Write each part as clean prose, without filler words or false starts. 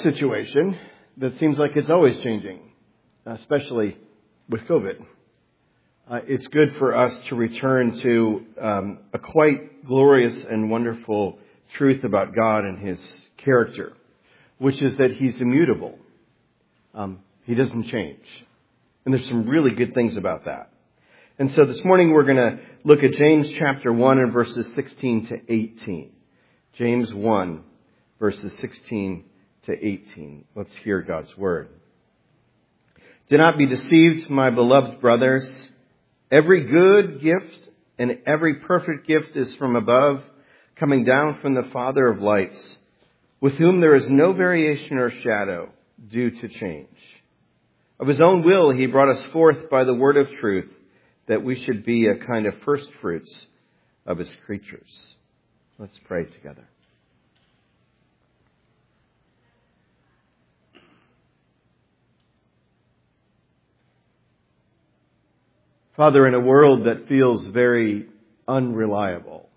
situation that seems like it's always changing, especially with COVID. It's good for us to return to a quite glorious and wonderful truth about God and His character, which is that He's immutable. He doesn't change. And there's some really good things about that. And so this morning we're going to look at James chapter 1 and verses 16 to 18. James 1, verses 16 to 18. Let's hear God's word. Do not be deceived, my beloved brothers. Every good gift and every perfect gift is from above, coming down from the Father of lights, with whom there is no variation or shadow due to change. Of His own will He brought us forth by the word of truth, that we should be a kind of first fruits of His creatures. Let's pray together. Father, in a world that feels very unreliable,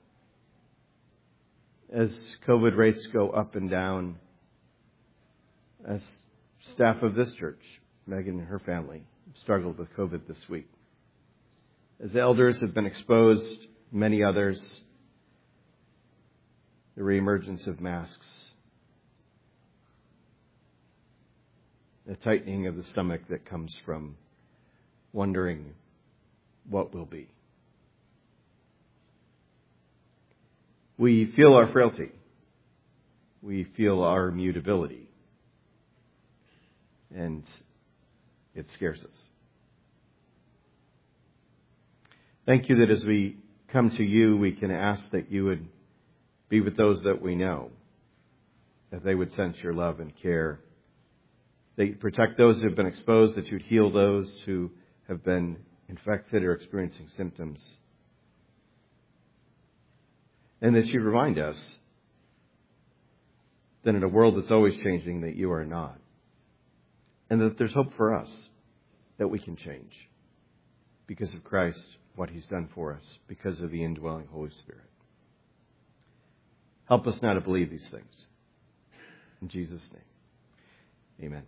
as COVID rates go up and down, as staff of this church, Megan and her family, struggled with COVID this week, as elders have been exposed, many others, the reemergence of masks, the tightening of the stomach that comes from wondering what will be. We feel our frailty. We feel our immutability. And it scares us. Thank you that as we come to you, we can ask that you would be with those that we know, that they would sense your love and care, that you'd protect those who have been exposed, that you'd heal those who have been infected or experiencing symptoms, and that you'd remind us that in a world that's always changing, that you are not, and that there's hope for us, that we can change because of Christ, what He's done for us, because of the indwelling Holy Spirit. Help us now to believe these things. In Jesus' name, amen.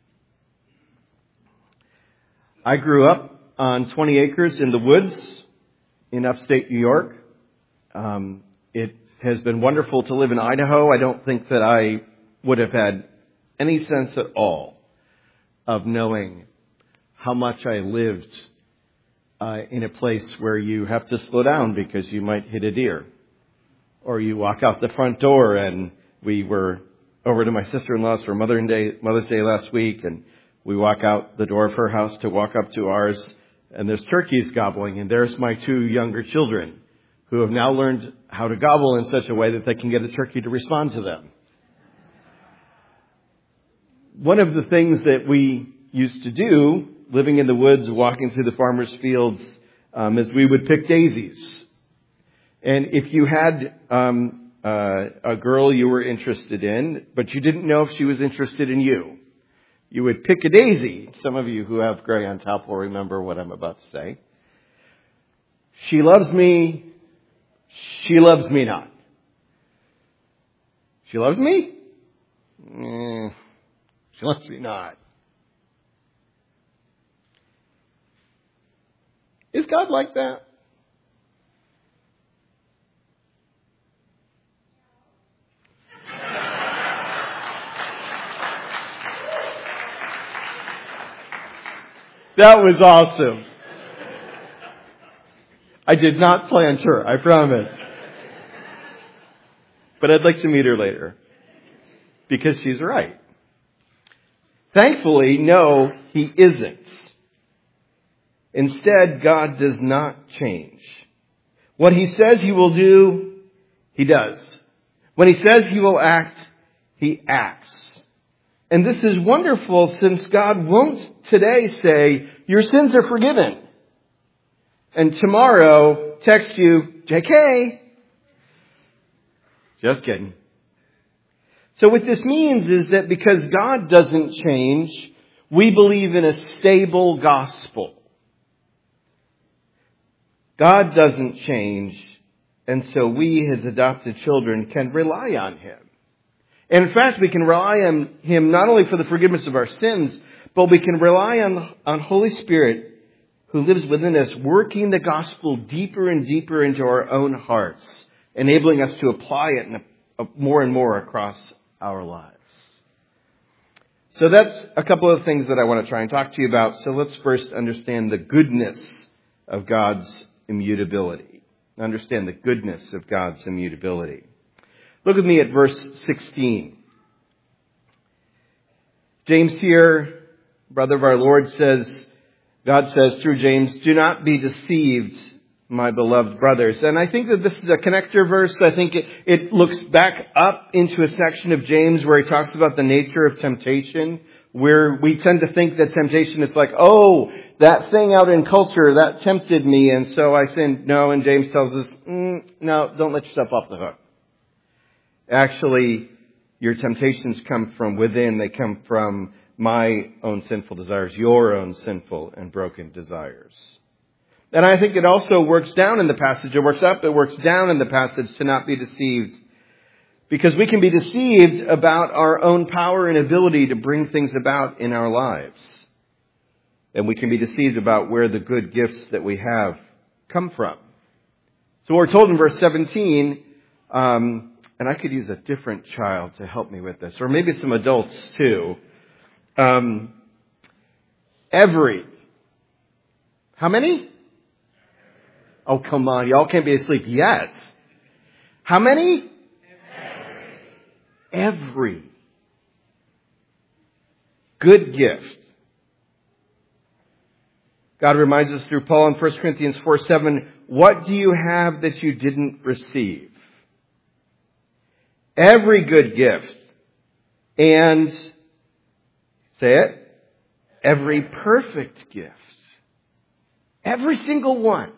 I grew up on 20 acres in the woods in upstate New York. It has been wonderful to live in Idaho. I don't think that I would have had any sense at all of knowing how much I lived in a place where you have to slow down because you might hit a deer. Or you walk out the front door, and we were over to my sister-in-law's for Mother's Day last week, and we walk out the door of her house to walk up to ours, and there's turkeys gobbling, and there's my two younger children who have now learned how to gobble in such a way that they can get a turkey to respond to them. One of the things that we used to do, living in the woods, walking through the farmers' fields, is we would pick daisies. And if you had a girl you were interested in, but you didn't know if she was interested in you, you would pick a daisy. Some of you who have gray on top will remember what I'm about to say. She loves me. She loves me not. She loves me? She loves me not. Is God like that? That was awesome. I did not plant her, I promise. But I'd like to meet her later. Because she's right. Thankfully, no, He isn't. Instead, God does not change. What He says He will do, He does. When He says He will act, He acts. And this is wonderful since God won't today say, your sins are forgiven. And tomorrow text you, JK. Just kidding. So what this means is that because God doesn't change, we believe in a stable gospel. God doesn't change, and so we, His adopted children, can rely on Him. And in fact, we can rely on Him not only for the forgiveness of our sins, but we can rely on Holy Spirit who lives within us, working the gospel deeper and deeper into our own hearts, enabling us to apply it more and more across our lives. So that's a couple of things that I want to try and talk to you about. So let's first understand the goodness of God's immutability. Understand the goodness of God's immutability. Look with me at verse 16. James here, brother of our Lord, God says through James, "Do not be deceived, my beloved brothers." And I think that this is a connector verse. I think it looks back up into a section of James where he talks about the nature of temptation, where we tend to think that temptation is like, oh, that thing out in culture, that tempted me, and so I sinned. No, and James tells us, no, don't let yourself off the hook. Actually, your temptations come from within. They come from my own sinful desires, your own sinful and broken desires. And I think it also works down in the passage. It works up, it works down in the passage to not be deceived. Because we can be deceived about our own power and ability to bring things about in our lives. And we can be deceived about where the good gifts that we have come from. So we're told in verse 17, and I could use a different child to help me with this, or maybe some adults too. How many? Oh, come on. Y'all can't be asleep yet. How many? Every good gift. God reminds us through Paul in 1 Corinthians 4:7, what do you have that you didn't receive? Every good gift. And, say it, every perfect gift. Every single one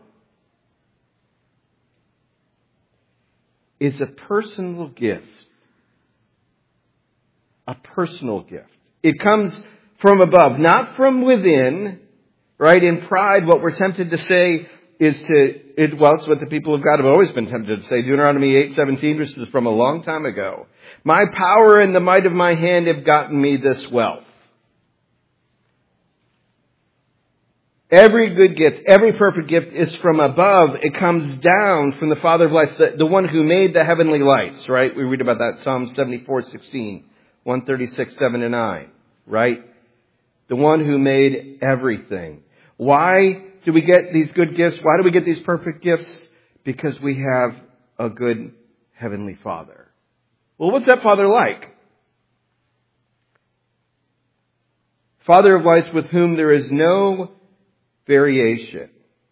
is a personal gift. A personal gift. It comes from above, not from within, right? In pride, what we're tempted to say is it's what the people of God have always been tempted to say. Deuteronomy 8:17, which is from a long time ago. My power and the might of my hand have gotten me this wealth. Every good gift, every perfect gift is from above. It comes down from the Father of lights, the one who made the heavenly lights, right? We read about that Psalm 74:16, 136:7-9, right? The one who made everything. Why do we get these good gifts? Why do we get these perfect gifts? Because we have a good heavenly Father. Well, what's that Father like? Father of lights with whom there is no variation.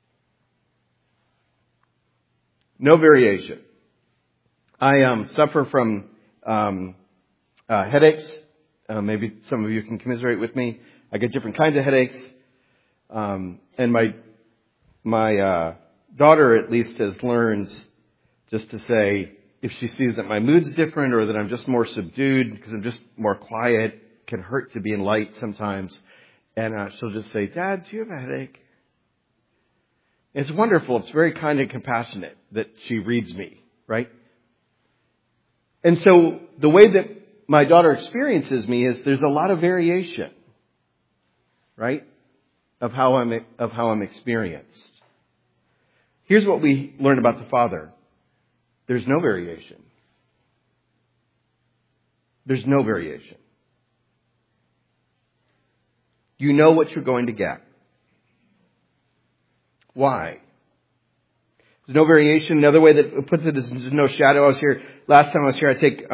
No variation. I suffer from headaches. Maybe some of you can commiserate with me. I get different kinds of headaches. And my daughter at least has learned just to say, if she sees that my mood's different or that I'm just more subdued because I'm just more quiet, it can hurt to be in light sometimes. And she'll just say, Dad, do you have a headache? It's wonderful. It's very kind and compassionate that she reads me, right? And so the way that my daughter experiences me is there's a lot of variation, right? Of how I'm experienced. Here's what we learn about the Father. There's no variation. There's no variation. You know what you're going to get. Why? There's no variation. Another way that puts it is there's no shadow. Last time I was here, I take,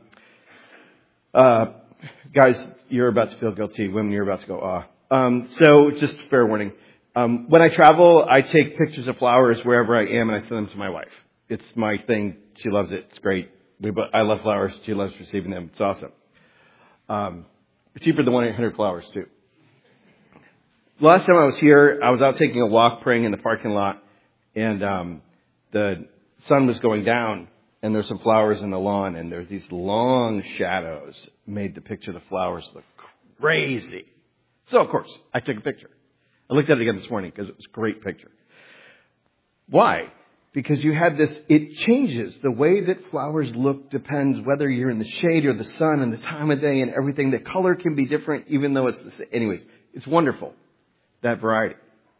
guys, you're about to feel guilty. Women, you're about to go, so just fair warning. When I travel, I take pictures of flowers wherever I am and I send them to my wife. It's my thing. She loves it. It's great. I love flowers. She loves receiving them. It's awesome. Cheaper than 1-800-Flowers too. Last time I was here, I was out taking a walk, praying in the parking lot, and the sun was going down, and there's some flowers in the lawn, and there's these long shadows made the picture of the flowers look crazy. So, of course, I took a picture. I looked at it again this morning because it was a great picture. Why? Because you had this, it changes. The way that flowers look depends whether you're in the shade or the sun and the time of day and everything. The color can be different even though it's the same. Anyways, it's wonderful, that variety.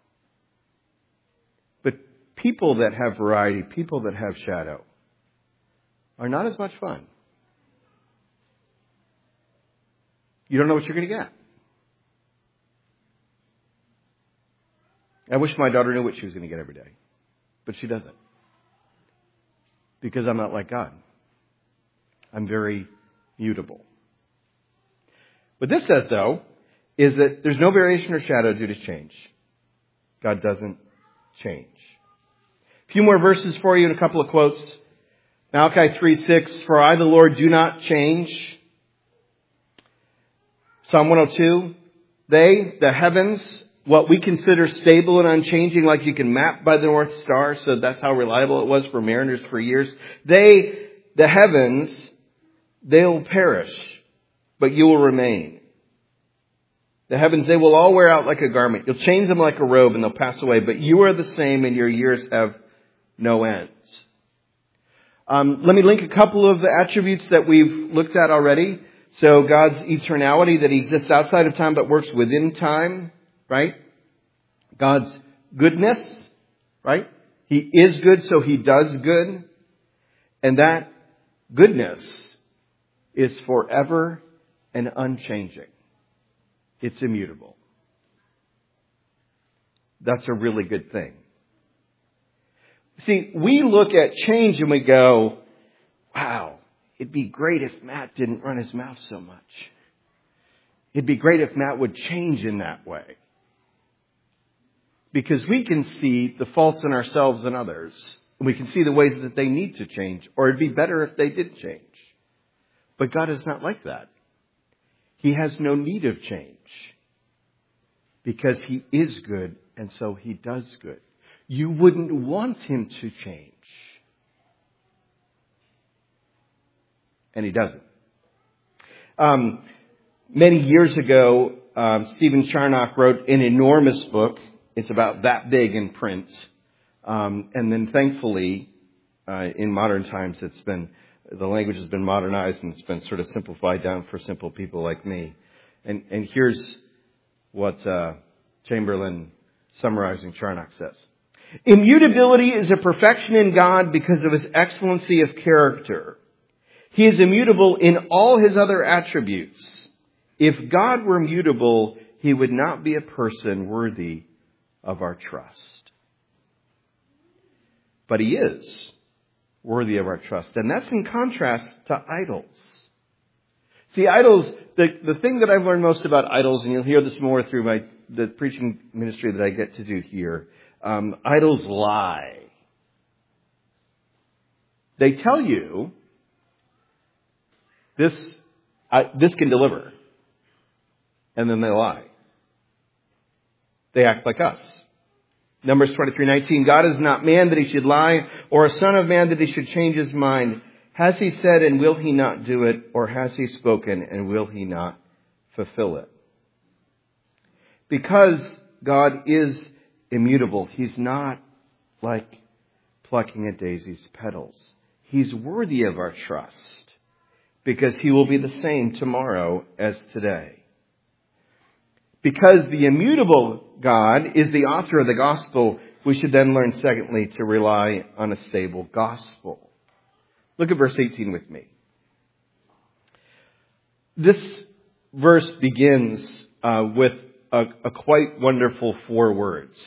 But people that have variety, people that have shadow, are not as much fun. You don't know what you're going to get. I wish my daughter knew what she was going to get every day. But she doesn't. Because I'm not like God. I'm very mutable. What this says, though, is that there's no variation or shadow due to change. God doesn't change. A few more verses for you and a couple of quotes. Malachi 3:6, for I, the Lord, do not change. Psalm 102, the heavens, what we consider stable and unchanging, like you can map by the North Star, so that's how reliable it was for mariners for years. The heavens, they'll perish, but you will remain. The heavens, they will all wear out like a garment. You'll change them like a robe and they'll pass away, but you are the same and your years have no ends. Let me link a couple of the attributes that we've looked at already. So God's eternality, that He exists outside of time but works within time, right? God's goodness, right? He is good, so He does good. And that goodness is forever and unchanging. It's immutable. That's a really good thing. See, we look at change and we go, wow, it'd be great if Matt didn't run his mouth so much. It'd be great if Matt would change in that way. Because we can see the faults in ourselves and others. And we can see the ways that they need to change. Or it'd be better if they did change. But God is not like that. He has no need of change. Because He is good and so He does good. You wouldn't want Him to change. And He doesn't. Many years ago, Stephen Charnock wrote an enormous book. It's about that big in print. And then thankfully, in modern times, the language has been modernized and it's been sort of simplified down for simple people like me. And here's what Chamberlain, summarizing Charnock, says. Immutability is a perfection in God because of His excellency of character. He is immutable in all His other attributes. If God were mutable, He would not be a person worthy of our trust. But He is worthy of our trust. And that's in contrast to idols. See, idols, the thing that I've learned most about idols, and you'll hear this more through the preaching ministry that I get to do here, idols lie. They tell you, this can deliver. And then they lie. They act like us. Numbers 23:19, God is not man that He should lie, or a son of man that He should change His mind. Has He said and will He not do it? Or has He spoken and will He not fulfill it? Because God is immutable, He's not like plucking a daisy's petals. He's worthy of our trust because He will be the same tomorrow as today. Because the immutable God is the author of the gospel, we should then learn, secondly, to rely on a stable gospel. Look at verse 18 with me. This verse begins with a quite wonderful 4 words.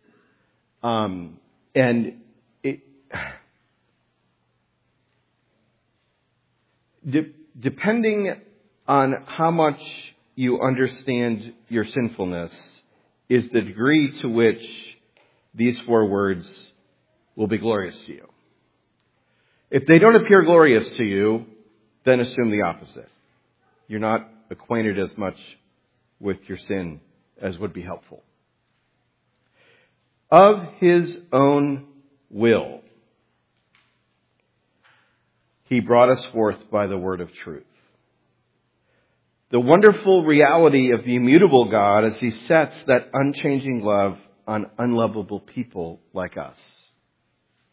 Depending on how much you understand your sinfulness is the degree to which these 4 words will be glorious to you. If they don't appear glorious to you, then assume the opposite. You're not acquainted as much with your sin as would be helpful. Of His own will, He brought us forth by the word of truth. The wonderful reality of the immutable God as He sets that unchanging love on unlovable people like us.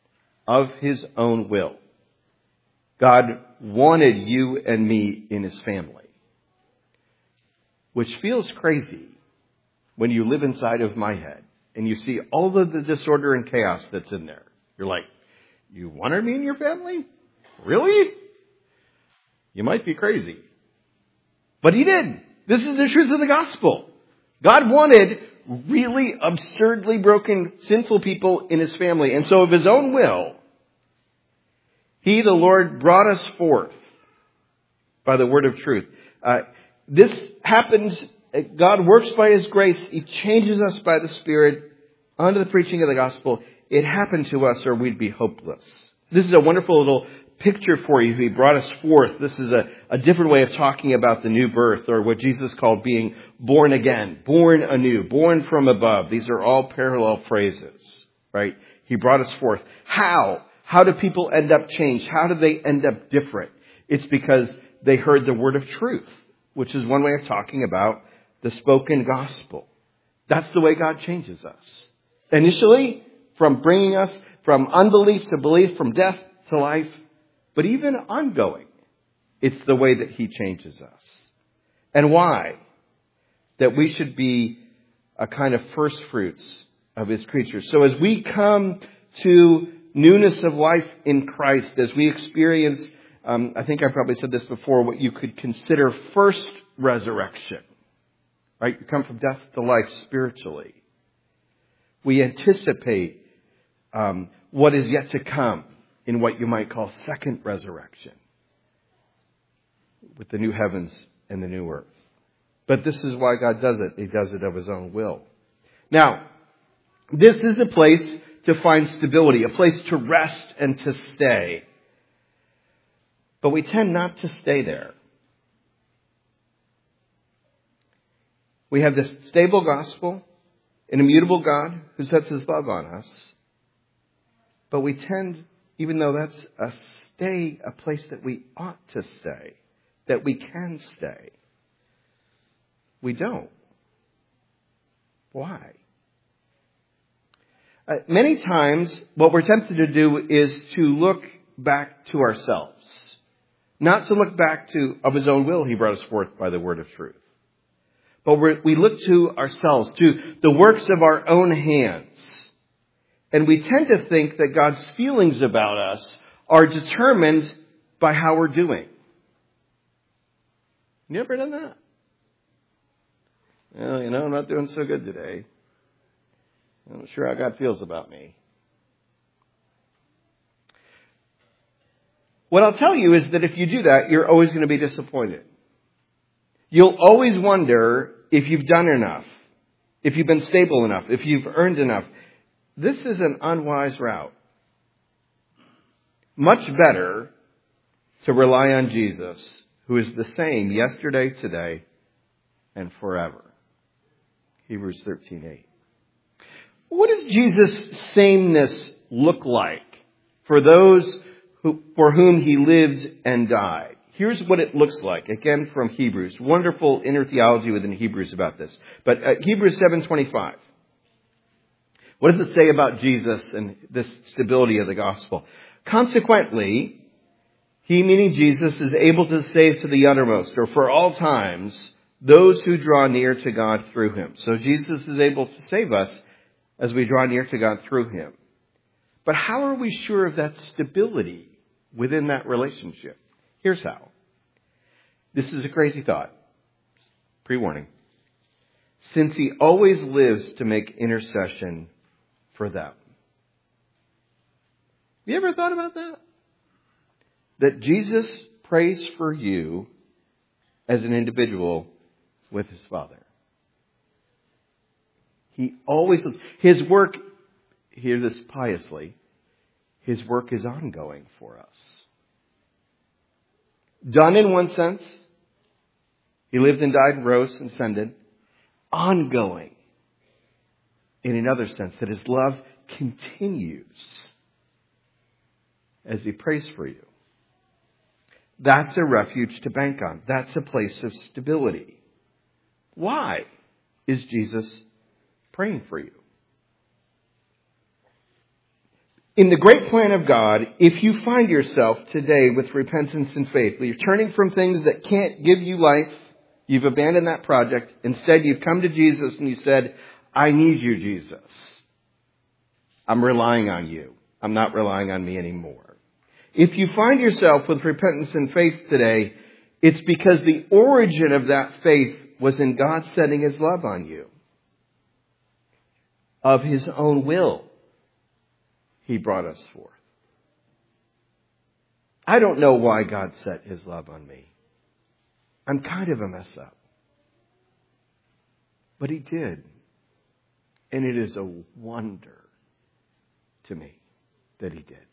of his own will. God wanted you and me in his family. Which feels crazy when you live inside of my head and you see all of the disorder and chaos that's in there. You're like, you wanted me in your family? Really? You might be crazy. But he did. This is the truth of the gospel. God wanted really absurdly broken, sinful people in his family. And so of his own will, he, the Lord, brought us forth by the word of truth. This happens, God works by his grace. He changes us by the Spirit unto the preaching of the gospel. It happened to us or we'd be hopeless. This is a wonderful little picture for you. He brought us forth. This is a different way of talking about the new birth, or what Jesus called being born again, born anew, born from above. These are all parallel phrases, right? He brought us forth. How? How do people end up changed? How do they end up different? It's because they heard the word of truth, which is one way of talking about the spoken gospel. That's the way God changes us. Initially, from bringing us from unbelief to belief, from death to life, but even ongoing, it's the way that he changes us. And why? That we should be a kind of first fruits of his creatures. So as we come to newness of life in Christ, as we experience, I think I probably said this before, what you could consider first resurrection. Right? You come from death to life spiritually. We anticipate what is yet to come in what you might call second resurrection, with the new heavens and the new earth. But this is why God does it. He does it of his own will. Now, this is a place to find stability, a place to rest and to stay. But we tend not to stay there. We have this stable gospel, an immutable God who sets his love on us. But we tend, even though that's a place that we ought to stay, that we can stay, we don't. Why? Many times, what we're tempted to do is to look back to ourselves. Not to look back to, of his own will, he brought us forth by the word of truth. But we look to ourselves, to the works of our own hands. And we tend to think that God's feelings about us are determined by how we're doing. You ever done that? Well, I'm not doing so good today. I'm not sure how God feels about me. What I'll tell you is that if you do that, you're always going to be disappointed. You'll always wonder if you've done enough, if you've been stable enough, if you've earned enough. This is an unwise route. Much better to rely on Jesus, who is the same yesterday, today, and forever. Hebrews 13:8. What does Jesus' sameness look like for those for whom he lived and died? Here's what it looks like. Again, from Hebrews. Wonderful inner theology within Hebrews about this. But Hebrews 7:25. What does it say about Jesus and this stability of the gospel? Consequently, he, meaning Jesus, is able to save to the uttermost, or for all times, those who draw near to God through him. So Jesus is able to save us as we draw near to God through him. But how are we sure of that stability within that relationship? Here's how. This is a crazy thought. Pre-warning. Since he always lives to make intercession for them. You ever thought about that? That Jesus prays for you as an individual with his Father. He always lives. His work, hear this piously, his work is ongoing for us. Done in one sense. He lived and died and rose and ascended. Ongoing in another sense, that his love continues as he prays for you. That's a refuge to bank on. That's a place of stability. Why is Jesus praying for you? In the great plan of God, if you find yourself today with repentance and faith, you're turning from things that can't give you life, you've abandoned that project, instead you've come to Jesus and you said, I need you, Jesus. I'm relying on you. I'm not relying on me anymore. If you find yourself with repentance and faith today, it's because the origin of that faith was in God setting His love on you. Of His own will, He brought us forth. I don't know why God set His love on me. I'm kind of a mess up. But He did. And it is a wonder to me that He did.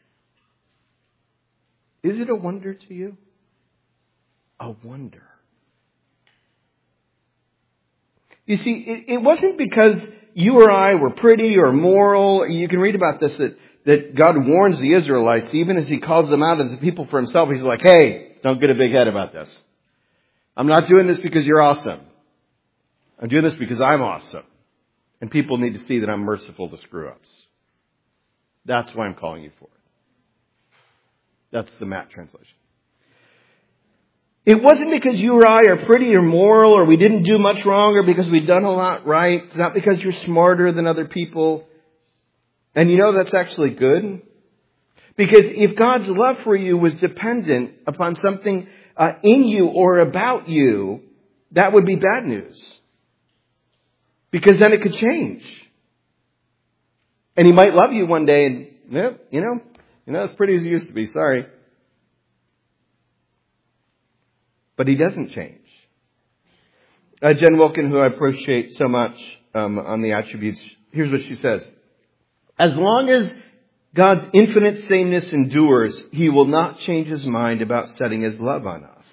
Is it a wonder to you? A wonder. You see, it wasn't because you or I were pretty or moral. You can read about this, that God warns the Israelites, even as He calls them out as a people for Himself. He's like, hey, don't get a big head about this. I'm not doing this because you're awesome. I'm doing this because I'm awesome. And people need to see that I'm merciful to screw-ups. That's why I'm calling you for it. That's the Matt translation. It wasn't because you or I are pretty or moral or we didn't do much wrong or because we've done a lot right. It's not because you're smarter than other people. And you know that's actually good. Because if God's love for you was dependent upon something in you or about you, that would be bad news. Because then it could change. And He might love you one day and, you're not as pretty as you used to be. Sorry. But He doesn't change. Jen Wilkin, who I appreciate so much on the attributes, here's what she says. As long as God's infinite sameness endures, He will not change His mind about setting His love on us.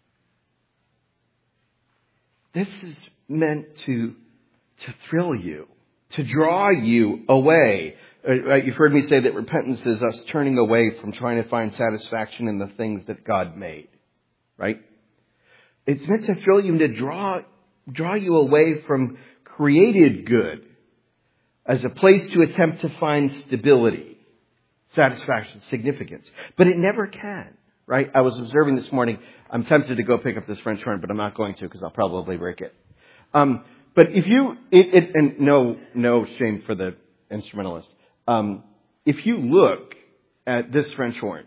This is meant to thrill you, to draw you away. You've heard me say that repentance is us turning away from trying to find satisfaction in the things that God made. Right? It's meant to thrill you and to draw you away from created good as a place to attempt to find stability, satisfaction, significance. But it never can, right? I was observing this morning. I'm tempted to go pick up this French horn, but I'm not going to because I'll probably break it. But if you, and no shame for the instrumentalist. If you look at this French horn,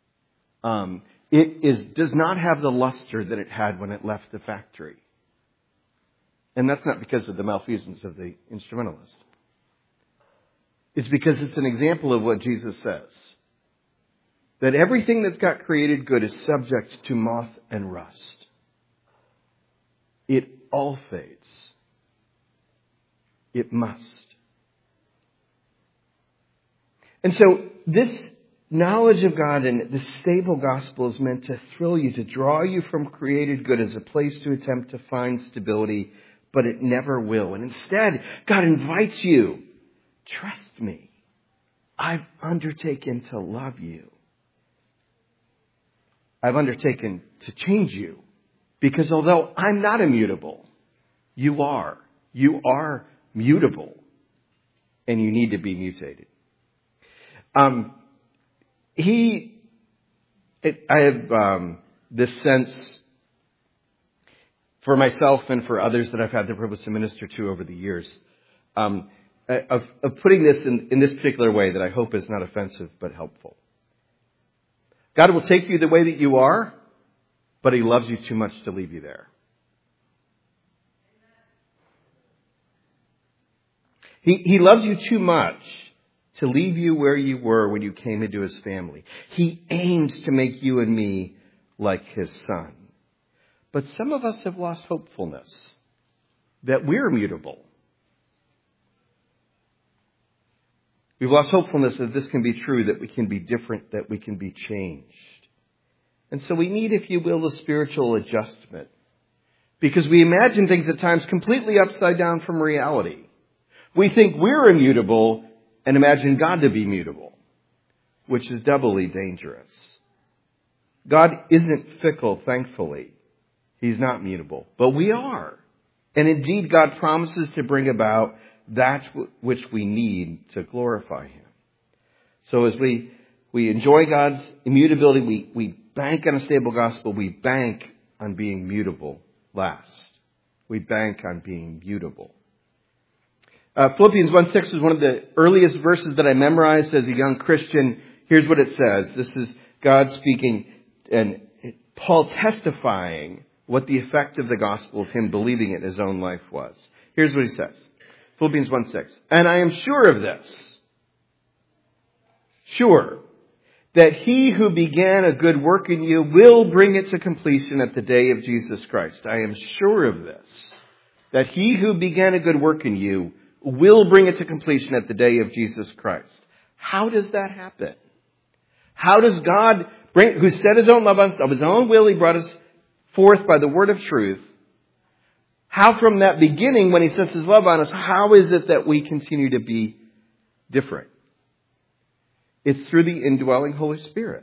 it does not have the luster that it had when it left the factory. And that's not because of the malfeasance of the instrumentalist. It's because it's an example of what Jesus says. That everything that's got created good is subject to moth and rust. It all fades. It must. And so this knowledge of God and the stable gospel is meant to thrill you, to draw you from created good as a place to attempt to find stability, but it never will. And instead, God invites you, trust me, I've undertaken to love you. I've undertaken to change you. Because although I'm not immutable, you are. You are mutable. And you need to be mutated. I have this sense for myself and for others that I've had the privilege to minister to over the years, of putting this in this particular way that I hope is not offensive but helpful. God will take you the way that you are, but He loves you too much to leave you there. He loves you too much to leave you where you were when you came into His family. He aims to make you and me like His Son. But some of us have lost hopefulness that we're mutable. We've lost hopefulness that this can be true, that we can be different, that we can be changed. And so we need, if you will, a spiritual adjustment. Because we imagine things at times completely upside down from reality. We think we're immutable and imagine God to be mutable, which is doubly dangerous. God isn't fickle, thankfully. He's not mutable, but we are. And indeed, God promises to bring about that which we need to glorify Him. So as we enjoy God's immutability, we bank on a stable gospel. We bank on being mutable last. We bank on being mutable. Philippians 1:6 is one of the earliest verses that I memorized as a young Christian. Here's what it says. This is God speaking and Paul testifying what the effect of the gospel of him believing it in his own life was. Here's what he says. Philippians 1:6. And I am sure of this. Sure. That he who began a good work in you will bring it to completion at the day of Jesus Christ. I am sure of this. That he who began a good work in you will bring it to completion at the day of Jesus Christ. How does that happen? How does God who set his own love of his own will, he brought us forth by the word of truth. How from that beginning, when he sets his love on us, how is it that we continue to be different? It's through the indwelling Holy Spirit.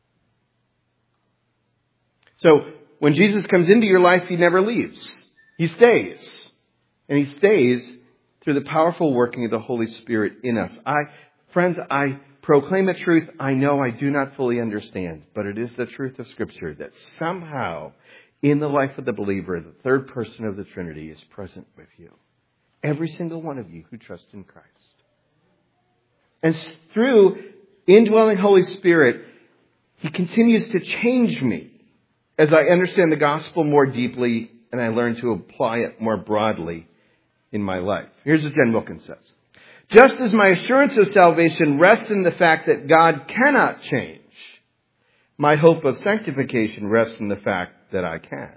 So, when Jesus comes into your life, he never leaves. He stays. And he stays through the powerful working of the Holy Spirit in us. Friends, I proclaim a truth I know I do not fully understand, but it is the truth of Scripture that somehow in the life of the believer, the third person of the Trinity is present with you. Every single one of you who trust in Christ. And through indwelling Holy Spirit, he continues to change me as I understand the gospel more deeply and I learn to apply it more broadly in my life. Here's what Jen Wilkins says. Just as my assurance of salvation rests in the fact that God cannot change, my hope of sanctification rests in the fact that I can.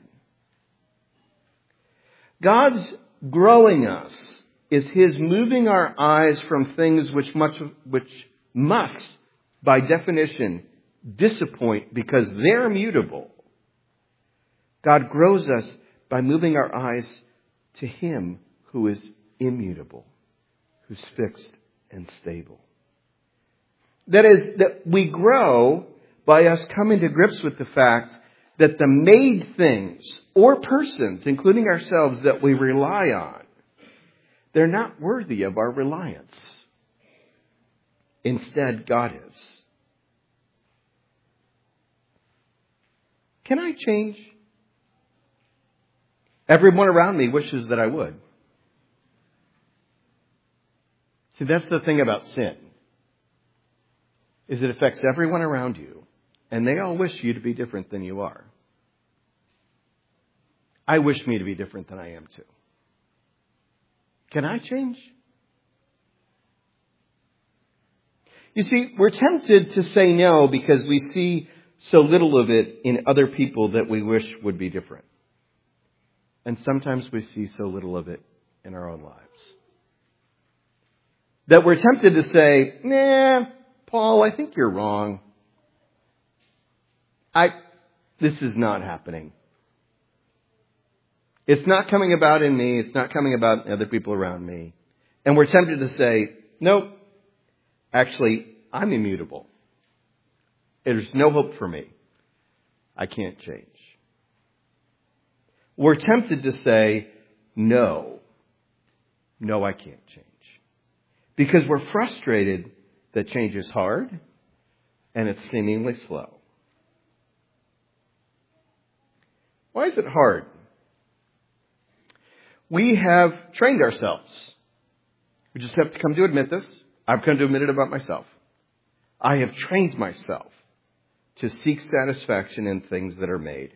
God's growing us is his moving our eyes from things which must, by definition, disappoint because they're immutable. God grows us by moving our eyes to him who is immutable, who's fixed and stable. That is, that we grow by us coming to grips with the fact that the made things or persons, including ourselves, that we rely on, they're not worthy of our reliance. Instead, God is. Can I change? Everyone around me wishes that I would. See, that's the thing about sin, is it affects everyone around you, and they all wish you to be different than you are. I wish me to be different than I am too. Can I change? You see, we're tempted to say no because we see so little of it in other people that we wish would be different. And sometimes we see so little of it in our own lives. That we're tempted to say, nah, Paul, I think you're wrong. This is not happening. It's not coming about in me. It's not coming about in other people around me. And we're tempted to say, nope, actually, I'm immutable. There's no hope for me. I can't change. We're tempted to say, no, I can't change. Because we're frustrated that change is hard and it's seemingly slow. Why is it hard? We have trained ourselves. We just have to come to admit this. I've come to admit it about myself. I have trained myself to seek satisfaction in things that are made.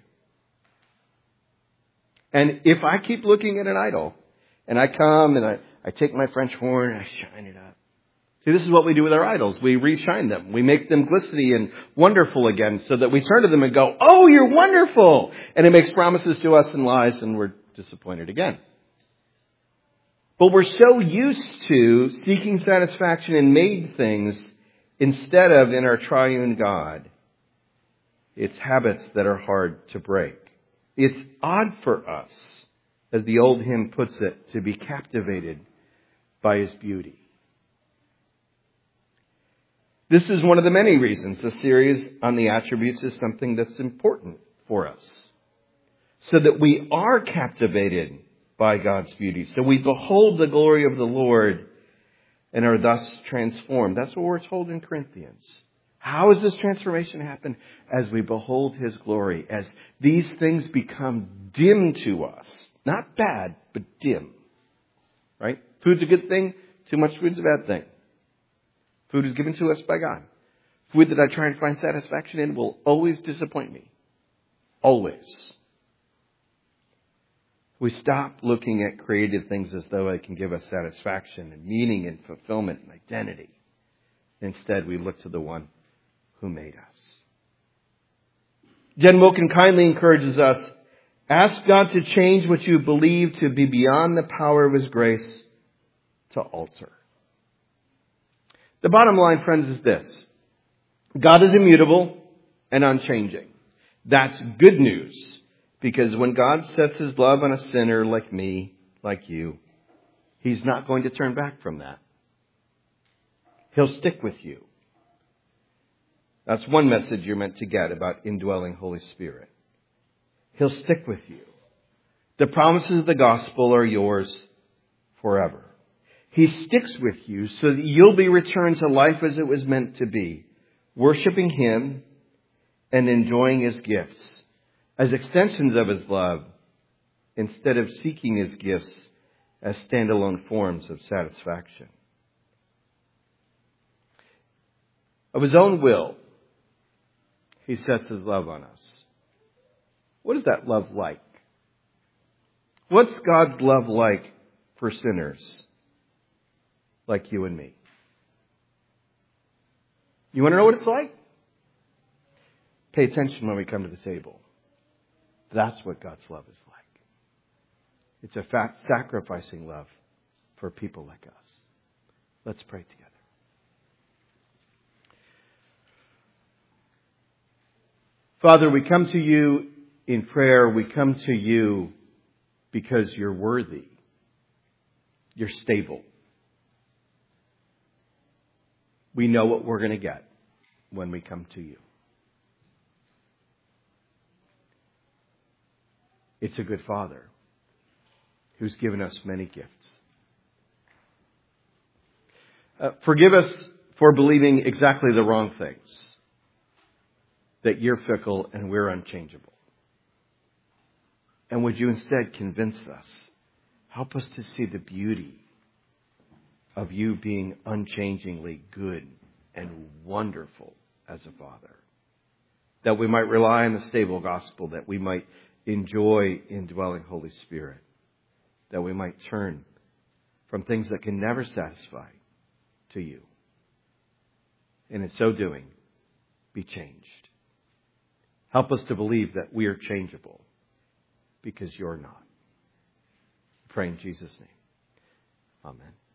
And if I keep looking at an idol, and I come and I take my French horn and I shine it up. See, this is what we do with our idols. We re-shine them. We make them glistening and wonderful again so that we turn to them and go, oh, you're wonderful. And it makes promises to us and lies and we're disappointed again. But we're so used to seeking satisfaction in made things instead of in our triune God. It's habits that are hard to break. It's odd for us, as the old hymn puts it, to be captivated by his beauty. This is one of the many reasons the series on the attributes is something that's important for us. So that we are captivated by God's beauty. So we behold the glory of the Lord and are thus transformed. That's what we're told in Corinthians. How does this transformation happen? As we behold His glory, as these things become dim to us. Not bad, but dim. Right? Food's a good thing. Too much food's a bad thing. Food is given to us by God. Food that I try and find satisfaction in will always disappoint me. Always. We stop looking at created things as though it can give us satisfaction and meaning and fulfillment and identity. Instead, we look to the one who made us. Jen Wilkin kindly encourages us, ask God to change what you believe to be beyond the power of His grace to alter. The bottom line, friends, is this. God is immutable and unchanging. That's good news, because when God sets His love on a sinner like me, like you, He's not going to turn back from that. He'll stick with you. That's one message you're meant to get about indwelling Holy Spirit. He'll stick with you. The promises of the gospel are yours forever. He sticks with you so that you'll be returned to life as it was meant to be, worshiping Him and enjoying His gifts as extensions of His love instead of seeking His gifts as standalone forms of satisfaction. Of His own will, He sets His love on us. What is that love like? What's God's love like for sinners like you and me? You want to know what it's like? Pay attention when we come to the table. That's what God's love is like. It's a sacrificing love for people like us. Let's pray together. Father, we come to you in prayer. We come to you because you're worthy. You're stable. We know what we're going to get when we come to you. It's a good Father who's given us many gifts. Forgive us for believing exactly the wrong things. That you're fickle and we're unchangeable. And would you instead convince us, help us to see the beauty of you being unchangingly good and wonderful as a Father. That we might rely on the stable gospel, that we might enjoy indwelling Holy Spirit, that we might turn from things that can never satisfy to you. And in so doing, be changed. Help us to believe that we are changeable because you're not. I pray in Jesus' name. Amen.